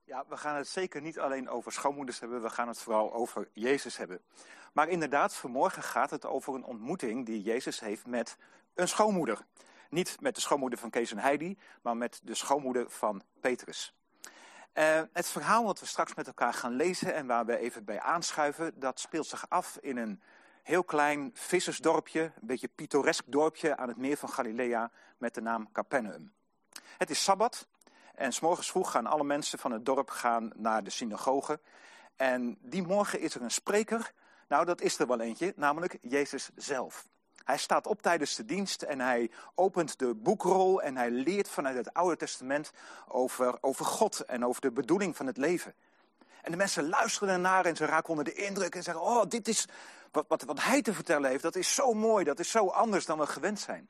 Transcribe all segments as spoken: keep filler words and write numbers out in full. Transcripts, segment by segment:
Ja, we gaan het zeker niet alleen over schoonmoeders hebben, we gaan het vooral over Jezus hebben. Maar inderdaad, vanmorgen gaat het over een ontmoeting die Jezus heeft met een schoonmoeder. Niet met de schoonmoeder van Kees en Heidi, maar met de schoonmoeder van Petrus. Uh, het verhaal wat we straks met elkaar gaan lezen en waar we even bij aanschuiven, dat speelt zich af in een heel klein vissersdorpje, een beetje pittoresk dorpje aan het meer van Galilea met de naam Capernaum. Het is Sabbat. En 's morgens vroeg gaan alle mensen van het dorp gaan naar de synagoge. En die morgen is er een spreker. Nou, dat is er wel eentje, namelijk Jezus zelf. Hij staat op tijdens de dienst en hij opent de boekrol en hij leert vanuit het Oude Testament over, over God en over de bedoeling van het leven. En de mensen luisteren ernaar en ze raken onder de indruk en zeggen, oh, dit is wat, wat, wat hij te vertellen heeft. Dat is zo mooi, dat is zo anders dan we gewend zijn.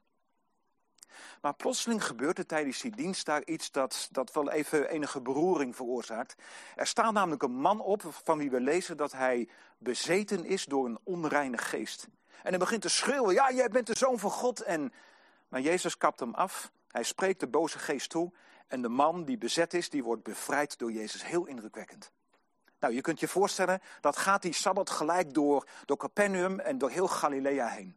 Maar plotseling gebeurt er tijdens die dienst daar iets dat, dat wel even enige beroering veroorzaakt. Er staat namelijk een man op van wie we lezen dat hij bezeten is door een onreine geest. En hij begint te schreeuwen, ja, jij bent de Zoon van God. En, maar Jezus kapt hem af, hij spreekt de boze geest toe. En de man die bezet is, die wordt bevrijd door Jezus. Heel indrukwekkend. Nou, je kunt je voorstellen, dat gaat die Sabbat gelijk door, door Capernaum en door heel Galilea heen.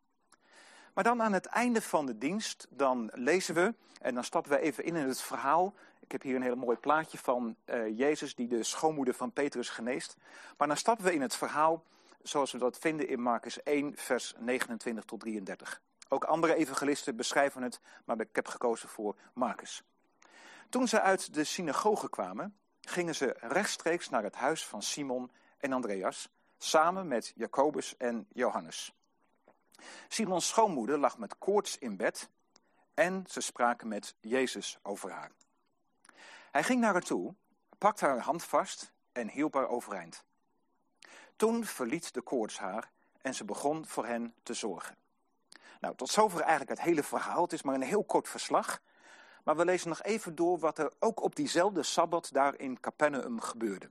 Maar dan aan het einde van de dienst, dan lezen we, en dan stappen we even in in het verhaal. Ik heb hier een heel mooi plaatje van uh, Jezus die de schoonmoeder van Petrus geneest. Maar dan stappen we in het verhaal zoals we dat vinden in Markus één, vers negenentwintig tot drieëndertig. Ook andere evangelisten beschrijven het, maar ik heb gekozen voor Markus. Toen ze uit de synagoge kwamen, gingen ze rechtstreeks naar het huis van Simon en Andreas, samen met Jacobus en Johannes. Simons schoonmoeder lag met koorts in bed en ze spraken met Jezus over haar. Hij ging naar haar toe, pakte haar hand vast en hielp haar overeind. Toen verliet de koorts haar en ze begon voor hen te zorgen. Nou, tot zover eigenlijk het hele verhaal. Het is maar een heel kort verslag. Maar we lezen nog even door wat er ook op diezelfde Sabbat daar in Capernaum gebeurde.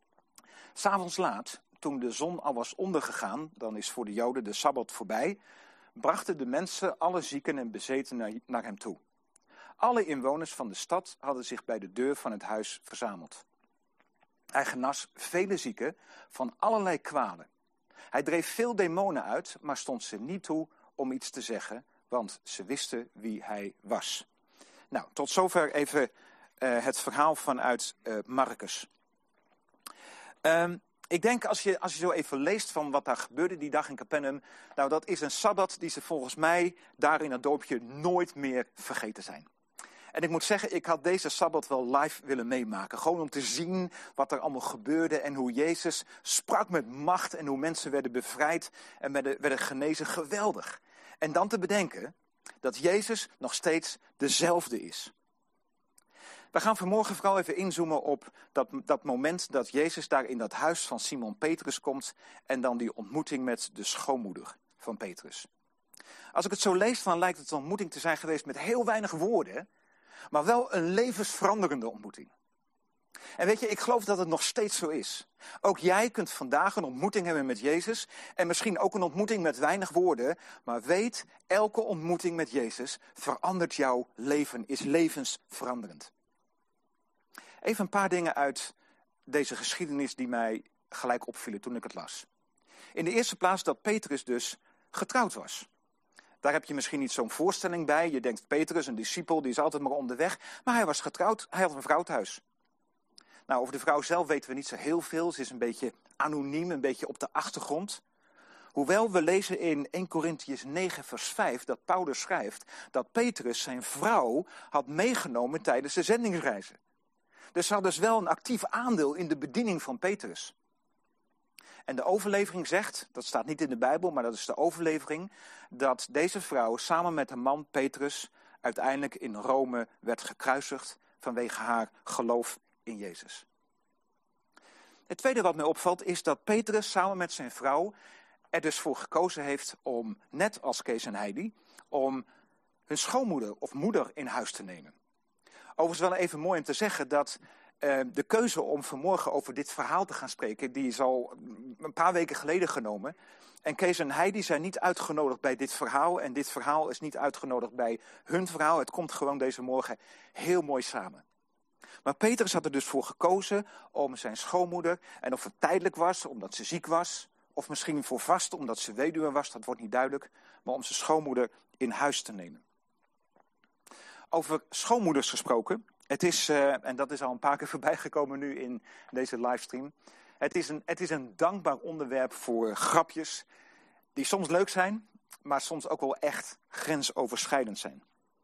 'S Avonds laat, toen de zon al was ondergegaan, dan is voor de Joden de Sabbat voorbij, brachten de mensen alle zieken en bezeten naar, naar hem toe. Alle inwoners van de stad hadden zich bij de deur van het huis verzameld. Hij genas vele zieken van allerlei kwalen. Hij dreef veel demonen uit, maar stond ze niet toe om iets te zeggen, want ze wisten wie hij was. Nou, tot zover even uh, het verhaal vanuit uh, Markus. Um, ik denk als je, als je zo even leest van wat daar gebeurde die dag in Capernaum, nou dat is een Sabbat die ze volgens mij daar in het dorpje nooit meer vergeten zijn. En ik moet zeggen, ik had deze Sabbat wel live willen meemaken. Gewoon om te zien wat er allemaal gebeurde en hoe Jezus sprak met macht en hoe mensen werden bevrijd en werden, werden genezen. Geweldig. En dan te bedenken dat Jezus nog steeds dezelfde is. We gaan vanmorgen vooral even inzoomen op dat, dat moment dat Jezus daar in dat huis van Simon Petrus komt en dan die ontmoeting met de schoonmoeder van Petrus. Als ik het zo lees, dan lijkt het een ontmoeting te zijn geweest met heel weinig woorden, maar wel een levensveranderende ontmoeting. En weet je, ik geloof dat het nog steeds zo is. Ook jij kunt vandaag een ontmoeting hebben met Jezus en misschien ook een ontmoeting met weinig woorden, maar weet, elke ontmoeting met Jezus verandert jouw leven, is levensveranderend. Even een paar dingen uit deze geschiedenis die mij gelijk opvielen toen ik het las. In de eerste plaats dat Petrus dus getrouwd was. Daar heb je misschien niet zo'n voorstelling bij. Je denkt, Petrus, een discipel, die is altijd maar onderweg. Maar hij was getrouwd, hij had een vrouw thuis. Nou, over de vrouw zelf weten we niet zo heel veel. Ze is een beetje anoniem, een beetje op de achtergrond. Hoewel we lezen in eerste Korintiërs negen vers vijf dat Paulus schrijft dat Petrus zijn vrouw had meegenomen tijdens de zendingsreizen. Dus ze had dus wel een actief aandeel in de bediening van Petrus. En de overlevering zegt, dat staat niet in de Bijbel, maar dat is de overlevering, dat deze vrouw samen met haar man Petrus uiteindelijk in Rome werd gekruisigd vanwege haar geloof in Jezus. Het tweede wat mij opvalt is dat Petrus samen met zijn vrouw er dus voor gekozen heeft om, net als Kees en Heidi, om hun schoonmoeder of moeder in huis te nemen. Overigens wel even mooi om te zeggen dat uh, de keuze om vanmorgen over dit verhaal te gaan spreken, die is al een paar weken geleden genomen. En Kees en Heidi zijn niet uitgenodigd bij dit verhaal en dit verhaal is niet uitgenodigd bij hun verhaal. Het komt gewoon deze morgen heel mooi samen. Maar Petrus had er dus voor gekozen om zijn schoonmoeder, en of het tijdelijk was, omdat ze ziek was, of misschien voor vast, omdat ze weduwe was, dat wordt niet duidelijk, maar om zijn schoonmoeder in huis te nemen. Over schoonmoeders gesproken, het is, uh, en dat is al een paar keer voorbij gekomen nu in deze livestream, het is een, het is een dankbaar onderwerp voor grapjes die soms leuk zijn, maar soms ook wel echt grensoverschrijdend zijn.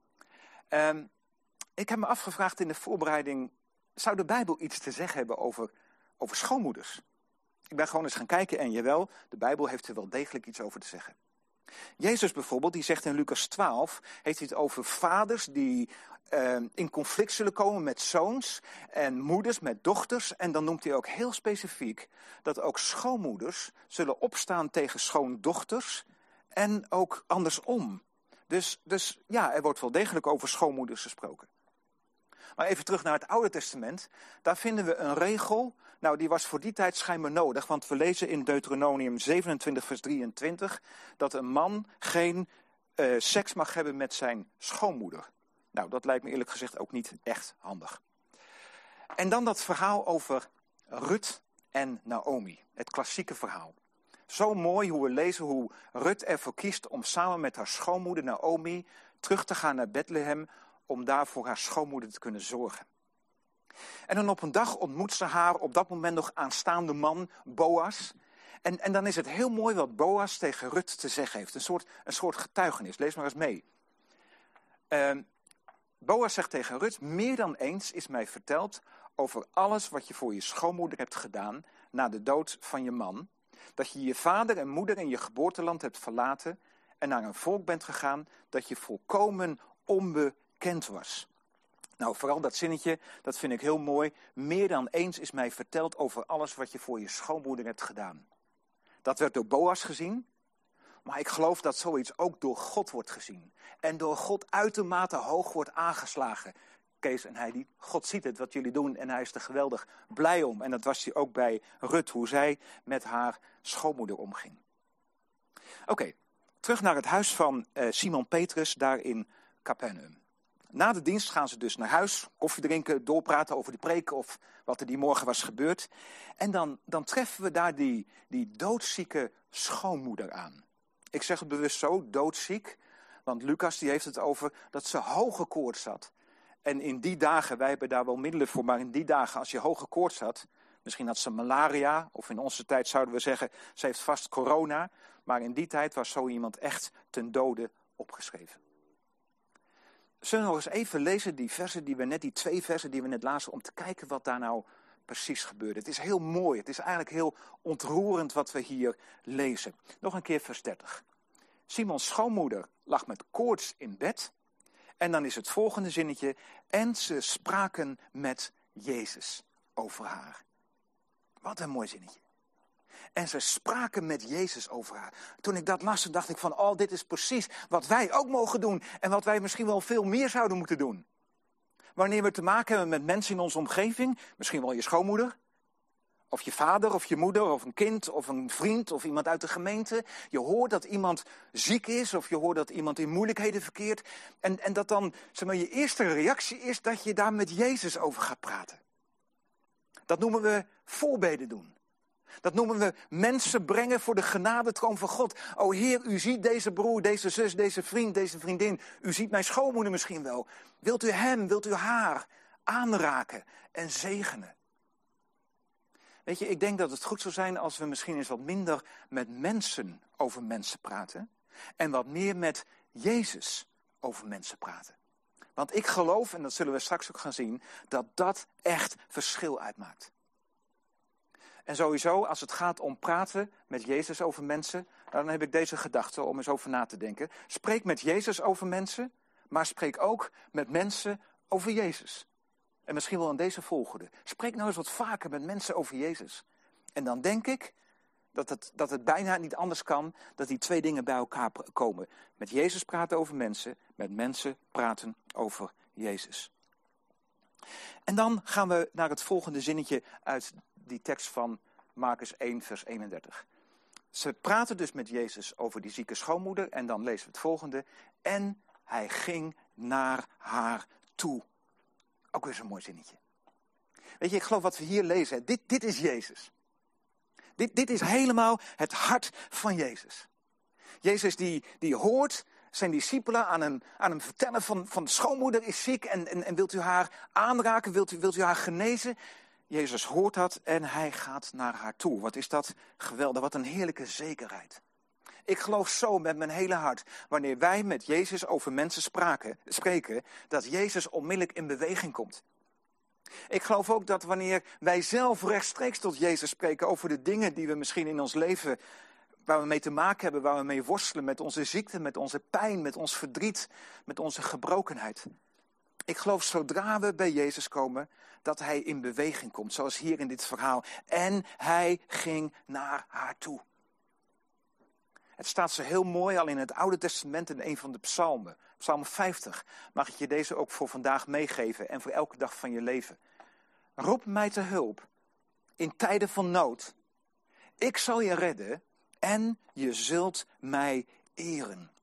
Um, ik heb me afgevraagd in de voorbereiding, zou de Bijbel iets te zeggen hebben over, over schoonmoeders? Ik ben gewoon eens gaan kijken en jawel, de Bijbel heeft er wel degelijk iets over te zeggen. Jezus bijvoorbeeld, die zegt in Lucas twaalf, heeft hij het over vaders die uh, in conflict zullen komen met zoons en moeders met dochters. En dan noemt hij ook heel specifiek dat ook schoonmoeders zullen opstaan tegen schoondochters en ook andersom. Dus, dus ja, er wordt wel degelijk over schoonmoeders gesproken. Maar even terug naar het Oude Testament. Daar vinden we een regel. Nou, die was voor die tijd schijnbaar nodig. Want we lezen in Deuteronomium zevenentwintig vers drieëntwintig... dat een man geen uh, seks mag hebben met zijn schoonmoeder. Nou, dat lijkt me eerlijk gezegd ook niet echt handig. En dan dat verhaal over Rut en Naomi. Het klassieke verhaal. Zo mooi hoe we lezen hoe Rut ervoor kiest om samen met haar schoonmoeder Naomi terug te gaan naar Bethlehem, om daar voor haar schoonmoeder te kunnen zorgen. En dan op een dag ontmoet ze haar op dat moment nog aanstaande man, Boas. En, en dan is het heel mooi wat Boas tegen Rut te zeggen heeft. Een soort, een soort getuigenis. Lees maar eens mee. Uh, Boas zegt tegen Rut, meer dan eens is mij verteld over alles wat je voor je schoonmoeder hebt gedaan na de dood van je man. Dat je je vader en moeder in je geboorteland hebt verlaten en naar een volk bent gegaan dat je volkomen onbekend was. Nou, vooral dat zinnetje, dat vind ik heel mooi. Meer dan eens is mij verteld over alles wat je voor je schoonmoeder hebt gedaan. Dat werd door Boas gezien, maar ik geloof dat zoiets ook door God wordt gezien. En door God uitermate hoog wordt aangeslagen. Kees en Heidi, God ziet het wat jullie doen en hij is er geweldig blij om. En dat was hij ook bij Rut, hoe zij met haar schoonmoeder omging. Oké, okay, terug naar het huis van uh, Simon Petrus daar in Capernaum. Na de dienst gaan ze dus naar huis, koffie drinken, doorpraten over de preek of wat er die morgen was gebeurd. En dan, dan treffen we daar die, die doodzieke schoonmoeder aan. Ik zeg het bewust zo, doodziek, want Lucas die heeft het over dat ze hoge koorts had. En in die dagen, wij hebben daar wel middelen voor, maar in die dagen als je hoge koorts had, misschien had ze malaria, of in onze tijd zouden we zeggen, ze heeft vast corona. Maar in die tijd was zo iemand echt ten dode opgeschreven. Zullen we nog eens even lezen die versen die we net, die twee versen die we net lazen, om te kijken wat daar nou precies gebeurde. Het is heel mooi, het is eigenlijk heel ontroerend wat we hier lezen. Nog een keer vers dertig. Simons schoonmoeder lag met koorts in bed. En dan is het volgende zinnetje. En ze spraken met Jezus over haar. Wat een mooi zinnetje. En ze spraken met Jezus over haar. Toen ik dat las, dacht ik van, oh, dit is precies wat wij ook mogen doen. En wat wij misschien wel veel meer zouden moeten doen. Wanneer we te maken hebben met mensen in onze omgeving, misschien wel je schoonmoeder, of je vader, of je moeder, of een kind, of een vriend, of iemand uit de gemeente. Je hoort dat iemand ziek is, of je hoort dat iemand in moeilijkheden verkeert. En, en dat dan, zeg maar, je eerste reactie is dat je daar met Jezus over gaat praten. Dat noemen we voorbeden doen. Dat noemen we mensen brengen voor de genadetroon van God. O Heer, u ziet deze broer, deze zus, deze vriend, deze vriendin. U ziet mijn schoonmoeder misschien wel. Wilt u hem, wilt u haar aanraken en zegenen? Weet je, ik denk dat het goed zou zijn als we misschien eens wat minder met mensen over mensen praten. En wat meer met Jezus over mensen praten. Want ik geloof, en dat zullen we straks ook gaan zien, dat dat echt verschil uitmaakt. En sowieso, als het gaat om praten met Jezus over mensen, dan heb ik deze gedachte om eens over na te denken. Spreek met Jezus over mensen, maar spreek ook met mensen over Jezus. En misschien wel in deze volgorde. Spreek nou eens wat vaker met mensen over Jezus. En dan denk ik dat het, dat het bijna niet anders kan dat die twee dingen bij elkaar komen. Met Jezus praten over mensen, met mensen praten over Jezus. En dan gaan we naar het volgende zinnetje uit die tekst van Markus één, vers eenendertig. Ze praten dus met Jezus over die zieke schoonmoeder en dan lezen we het volgende. En hij ging naar haar toe. Ook weer zo'n mooi zinnetje. Weet je, ik geloof wat we hier lezen, dit, dit is Jezus. Dit, dit is helemaal het hart van Jezus. Jezus die, die hoort zijn discipelen aan hem, aan hem vertellen van, van de schoonmoeder is ziek en, en, en wilt u haar aanraken, wilt u, wilt u haar genezen? Jezus hoort dat en hij gaat naar haar toe. Wat is dat geweldig, wat een heerlijke zekerheid. Ik geloof zo met mijn hele hart, wanneer wij met Jezus over mensen spraken, spreken, dat Jezus onmiddellijk in beweging komt. Ik geloof ook dat wanneer wij zelf rechtstreeks tot Jezus spreken over de dingen die we misschien in ons leven, waar we mee te maken hebben, waar we mee worstelen, met onze ziekte, met onze pijn, met ons verdriet, met onze gebrokenheid. Ik geloof zodra we bij Jezus komen, dat hij in beweging komt, zoals hier in dit verhaal. En hij ging naar haar toe. Het staat zo heel mooi al in het Oude Testament in een van de psalmen. Psalm vijftig. Mag ik je deze ook voor vandaag meegeven en voor elke dag van je leven. Roep mij te hulp in tijden van nood. Ik zal je redden en je zult mij eren.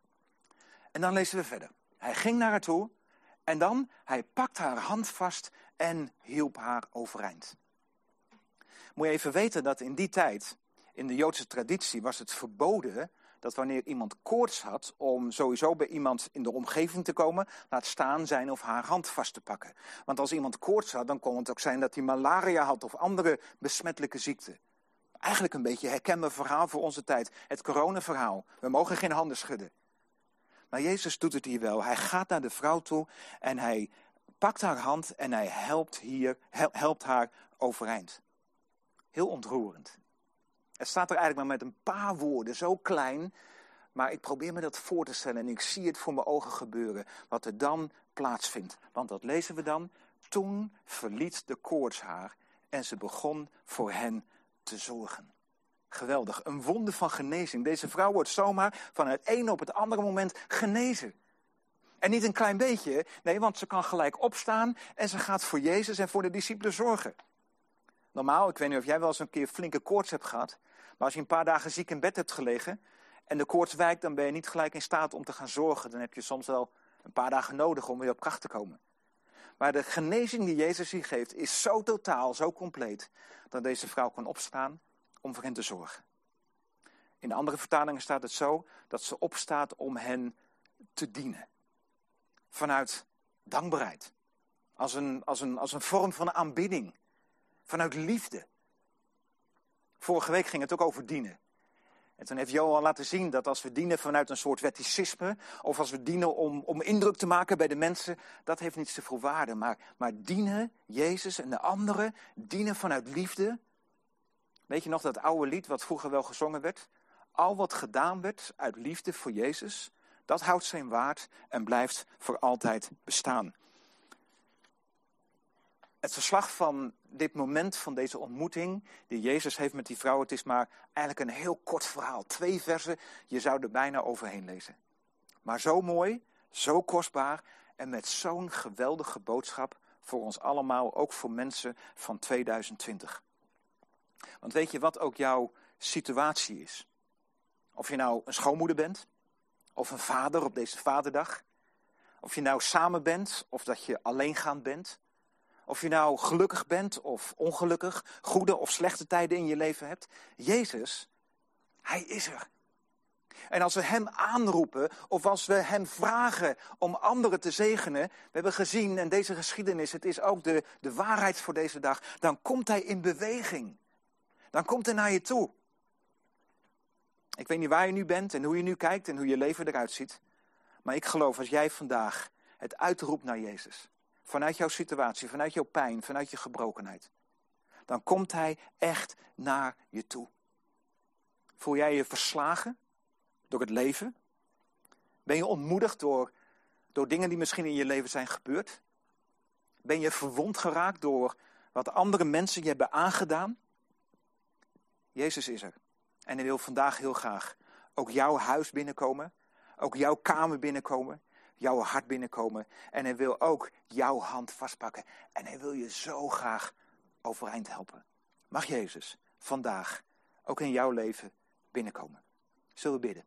En dan lezen we verder. Hij ging naar haar toe en dan, hij pakt haar hand vast en hielp haar overeind. Moet je even weten dat in die tijd, in de Joodse traditie, was het verboden dat wanneer iemand koorts had, om sowieso bij iemand in de omgeving te komen, laat staan zijn of haar hand vast te pakken. Want als iemand koorts had, dan kon het ook zijn dat hij malaria had of andere besmettelijke ziekten. Eigenlijk een beetje een herkenbaar verhaal voor onze tijd. Het coronaverhaal. We mogen geen handen schudden. Maar Jezus doet het hier wel. Hij gaat naar de vrouw toe en hij pakt haar hand en hij helpt, hier, helpt haar overeind. Heel ontroerend. Het staat er eigenlijk maar met een paar woorden, zo klein. Maar ik probeer me dat voor te stellen en ik zie het voor mijn ogen gebeuren. Wat er dan plaatsvindt. Want dat lezen we dan. Toen verliet de koorts haar en ze begon voor hen te zorgen. Geweldig, een wonder van genezing. Deze vrouw wordt zomaar van het ene op het andere moment genezen. En niet een klein beetje, nee, want ze kan gelijk opstaan en ze gaat voor Jezus en voor de discipelen zorgen. Normaal, ik weet niet of jij wel eens een keer flinke koorts hebt gehad, maar als je een paar dagen ziek in bed hebt gelegen en de koorts wijkt, dan ben je niet gelijk in staat om te gaan zorgen. Dan heb je soms wel een paar dagen nodig om weer op kracht te komen. Maar de genezing die Jezus hier geeft is zo totaal, zo compleet, dat deze vrouw kan opstaan om voor hen te zorgen. In de andere vertalingen staat het zo dat ze opstaat om hen te dienen. Vanuit dankbaarheid. Als een, als een, als een vorm van aanbidding. Vanuit liefde. Vorige week ging het ook over dienen. En toen heeft Johan laten zien dat als we dienen vanuit een soort wetticisme, of als we dienen om, om indruk te maken bij de mensen, dat heeft niet zoveel waarde. Maar, maar dienen, Jezus en de anderen, dienen vanuit liefde. Weet je nog dat oude lied wat vroeger wel gezongen werd? Al wat gedaan werd uit liefde voor Jezus, dat houdt zijn waard en blijft voor altijd bestaan. Het verslag van dit moment, van deze ontmoeting die Jezus heeft met die vrouw, het is maar eigenlijk een heel kort verhaal. Twee versen, je zou er bijna overheen lezen. Maar zo mooi, zo kostbaar en met zo'n geweldige boodschap voor ons allemaal, ook voor mensen van tweeduizend twintig. Want weet je wat ook jouw situatie is? Of je nou een schoonmoeder bent, of een vader op deze vaderdag, of je nou samen bent, of dat je alleengaand bent, of je nou gelukkig bent of ongelukkig, goede of slechte tijden in je leven hebt. Jezus, hij is er. En als we hem aanroepen of als we hem vragen om anderen te zegenen, we hebben gezien in deze geschiedenis, het is ook de, de waarheid voor deze dag, dan komt hij in beweging. Dan komt hij naar je toe. Ik weet niet waar je nu bent en hoe je nu kijkt en hoe je leven eruit ziet. Maar ik geloof als jij vandaag het uitroept naar Jezus, vanuit jouw situatie, vanuit jouw pijn, vanuit je gebrokenheid, dan komt hij echt naar je toe. Voel jij je verslagen door het leven? Ben je ontmoedigd door, door dingen die misschien in je leven zijn gebeurd? Ben je verwond geraakt door wat andere mensen je hebben aangedaan? Jezus is er. En hij wil vandaag heel graag ook jouw huis binnenkomen, ook jouw kamer binnenkomen, jouw hart binnenkomen. En hij wil ook jouw hand vastpakken. En hij wil je zo graag overeind helpen. Mag Jezus vandaag ook in jouw leven binnenkomen. Zullen we bidden?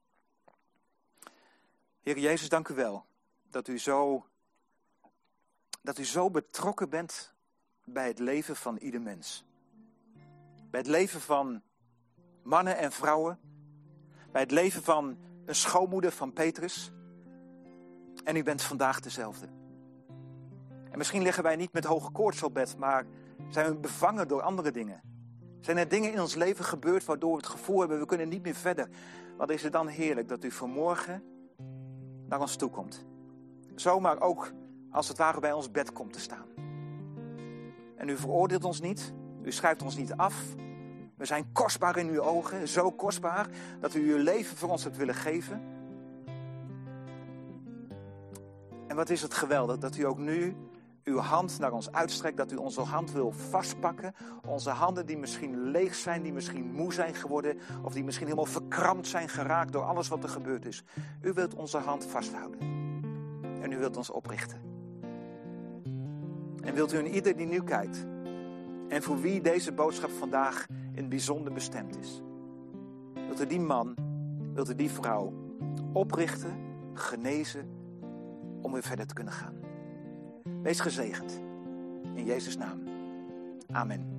Heer Jezus, dank u wel dat u zo, dat u zo betrokken bent bij het leven van ieder mens. Bij het leven van mannen en vrouwen. Bij het leven van een schoonmoeder van Petrus. En u bent vandaag dezelfde. En misschien liggen wij niet met hoge koorts op bed, maar zijn we bevangen door andere dingen. Zijn er dingen in ons leven gebeurd waardoor we het gevoel hebben, we kunnen niet meer verder. Wat is het dan heerlijk dat u vanmorgen naar ons toe komt. Zomaar ook als het ware bij ons bed komt te staan. En u veroordeelt ons niet, u schrijft ons niet af. We zijn kostbaar in uw ogen, zo kostbaar dat u uw leven voor ons hebt willen geven. En wat is het geweldig dat u ook nu uw hand naar ons uitstrekt, dat u onze hand wil vastpakken. Onze handen die misschien leeg zijn, die misschien moe zijn geworden, of die misschien helemaal verkrampt zijn geraakt door alles wat er gebeurd is. U wilt onze hand vasthouden. En u wilt ons oprichten. En wilt u in ieder die nu kijkt, en voor wie deze boodschap vandaag in het bijzonder bestemd is, wilt u die man, wilt u die vrouw oprichten, genezen, om weer verder te kunnen gaan. Wees gezegend. In Jezus' naam. Amen.